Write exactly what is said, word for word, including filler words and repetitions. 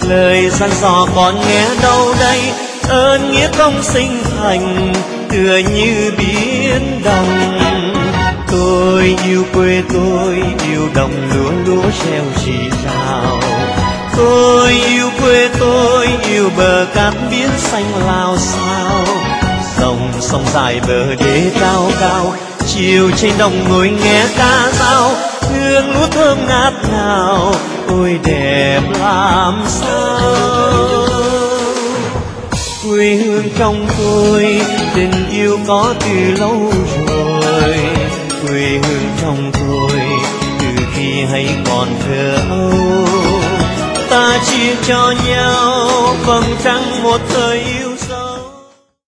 lời dặn dò con nghe đâu đây, ơn nghĩa công sinh thành tựa như biển đồng. Tôi yêu quê tôi, yêu đồng lúa lúa reo rì rào. Tôi yêu quê tôi, yêu bờ cát biển xanh lao xao. Dòng sông dài bờ đê cao cao, chiều trên đồng ngồi nghe ca dao. Hương lúa thơm ngát ngào, ôi đẹp làm sao. Quê hương trong tôi, tình yêu có từ lâu rồi. Quê hương trong tôi, từ khi hay còn thơ ấu. Ta chia cho nhau vầng trăng một thời yêu.